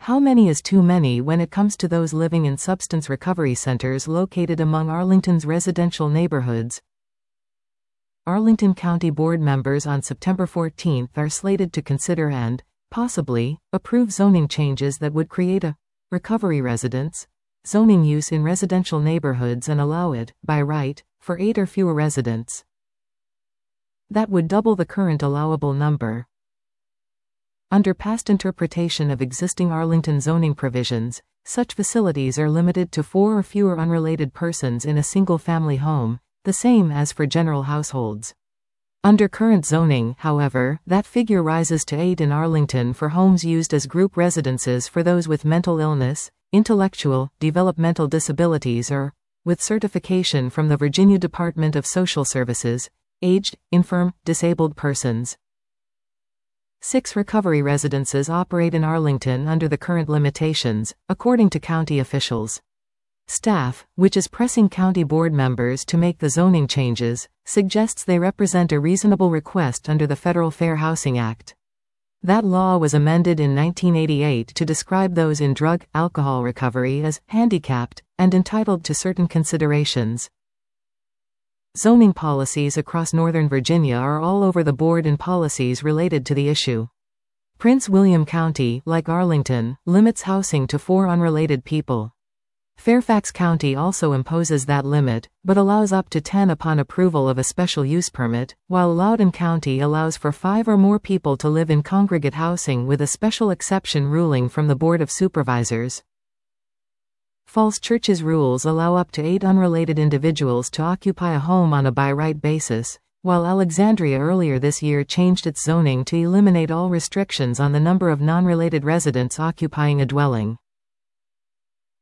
How many is too many when it comes to those living in substance recovery centers located among Arlington's residential neighborhoods? Arlington County Board members on September 14 are slated to consider and, possibly, approve zoning changes that would create a recovery residence zoning use in residential neighborhoods and allow it, by right, for 8 or fewer residents. That would double the current allowable number. Under past interpretation of existing Arlington zoning provisions, such facilities are limited to 4 or fewer unrelated persons in a single-family home, the same as for general households. Under current zoning, however, that figure rises to 8 in Arlington for homes used as group residences for those with mental illness, intellectual, developmental disabilities or, with certification from the Virginia Department of Social Services, aged, infirm, disabled persons. 6 recovery residences operate in Arlington under the current limitations, according to county officials. Staff, which is pressing county board members to make the zoning changes, suggests they represent a reasonable request under the Federal Fair Housing Act. That law was amended in 1988 to describe those in drug-alcohol recovery as handicapped and entitled to certain considerations. Zoning policies across Northern Virginia are all over the board in policies related to the issue. Prince William County, like Arlington, limits housing to 4 unrelated people. Fairfax County also imposes that limit, but allows up to 10 upon approval of a special use permit, while Loudoun County allows for 5 or more people to live in congregate housing with a special exception ruling from the Board of Supervisors. Falls Church's rules allow up to 8 unrelated individuals to occupy a home on a by-right basis, while Alexandria earlier this year changed its zoning to eliminate all restrictions on the number of non-related residents occupying a dwelling.